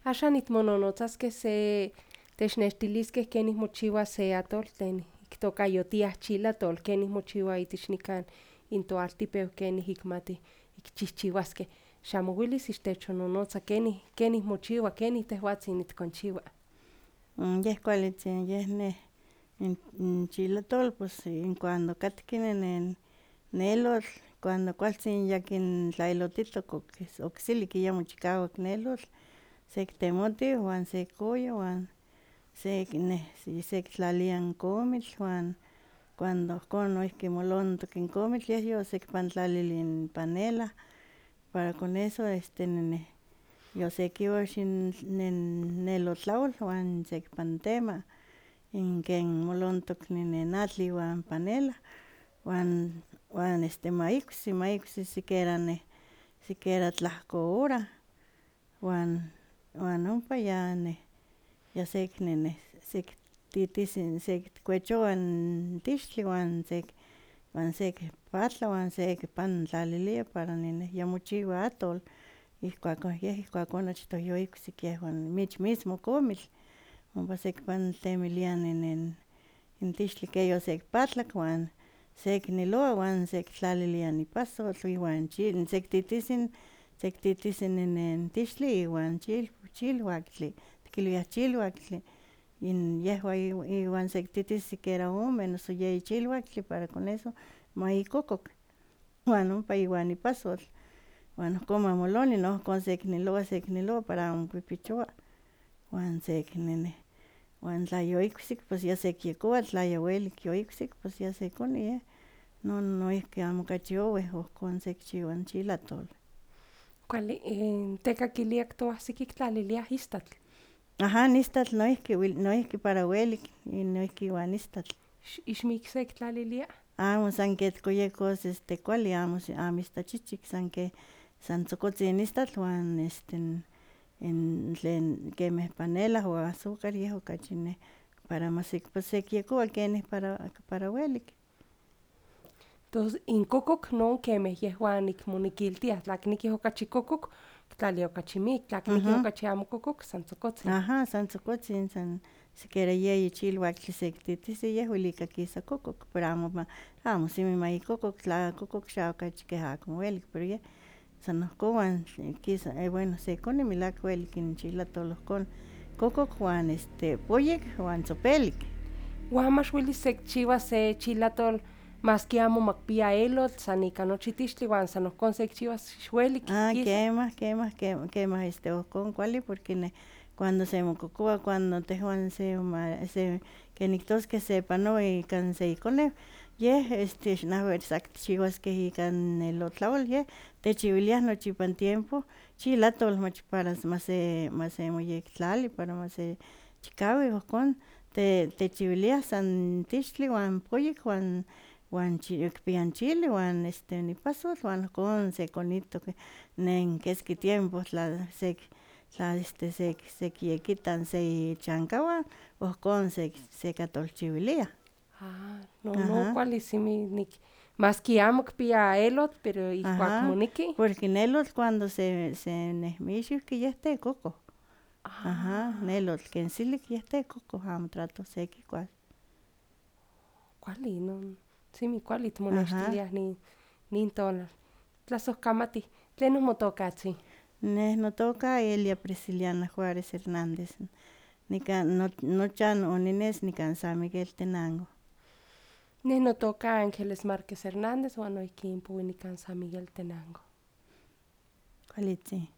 Axan nitmononotzaskeh se technextiliskeh kenih mochiua se atol tlen kitokayotiah chilatol, kenih mochiua itech nikan intoaltipeu kenih ikmatih ikchihchiuaskeh. Xamo welis ixtechonnonotza kenih mochiua, kenih tehwatzin nitkonchiua. Yeh kualitzin yeh neh n chilatol pues cuando katki nelotl, cuando kualtzin yakintlaelotitok okseli kiyamo chikawak nelotl, sektemoti wan sekowa wan sekitlalia n komitl wan cuando ihkon noihki molontok n komitl yeh yosekipantlalili n panela para con eso yosekiuax n nelotlaol wan sekipantema ken molontok n atl iwan panela wan maiksi sikiera tlahko hora wan ompa ya sekititisi sekikuechowa n tixtli wan sekipatla wan sekipantlalili para yamochiua atol, yeh ihkuakon achtoh yoiksik yehwan ich mismo komitl ompa sekipantemilia n tixtli ke yosekipatlak wan sekinilowa wan sekitlalilia ipasotl iwan sekititisi n tixtli iwan chilwaktli, tikiliah chilwaktli yehwan iwan sekititisi sikiera ome noso yeyi chilwaktli para con eso ma ikokok wan ompa iwan ipasotl wan ohkon mamoloni nohkon sekinilowa para amo pipichowa wan tla yoiksik pues ya sekiyetowa tla ya welik yoiksik pues ya sekoni yeh non noihki amo okachi oweh ohkon sekichiua n chilatol. Kuali, tekakilia kitowa kitlaliliah istatl. Aha n istatl noihki para welik noihki iwan istatl. ¿Ixmik sekitlalilia? Amo san ket koyekos kuali amo istachichik san ke san tzokotzin istatl wan n tlen kemeh panela o azúcar yeh okachi neh para sekiyetowa kenih para welik. Tos in kokok non kemeh yehwan nikmonekiltiah tla kinekih okachi kokok kitlaliah okachi miak, tla kinekih okachi amo kokok san tzokotzin. Aha san tzokotzin sikiera yeyi chilwaktli sekititisi yeh welika kisa kokok pero amo semi ma ikokok tla kokok xa okachi keh ako welik pero yeh san ohkon wan kisa bueno sekoni melahka welik n chilatol ohkon kokok wan poyek wan tzopelik. Wan mach welis sekichiua se chilatol maski amo makpia elotl san ika nochi tixtli wan san ohkon sekichiuas welik kisa. Kemah ohkon kuali porque cuando semokokowa cuando tehwan ken niktoskeh sepanowa ika se ikoneu yeh xinahua sa tikchiuaskeh ika nelotlaol yeh techiuiliah nochi ipan tiempo chilatol mach para masemoyektlali para masechikaui ohkon techiuiliah san tixtli wan poyek wan kipia n chile wan ipasotl wan ohkon sekonito nen keski tiempo tla sekiyekita se ichankawan ohkon sekatolchiwiliah. No kuali simi maski amo kipia elotl pero ihkuak moneki. Porque nelotl cuando senehmixiki yeh tekokoh. Nelotl ken silik yeh tekokoh amo trato sekikuas. Kuali non simi kuali timonextiliah nin tonal. Tlasohkamati. ¿Tlenon motokatzin? Neh notoka Elia Prisciliana Juarez Hernández, nikan nochan onines nikan San Miguel Tenango. Neh notoka Ángeles Márquez Hernández wan noihki nipoui nikan San Miguel Tenango. Kualitzin.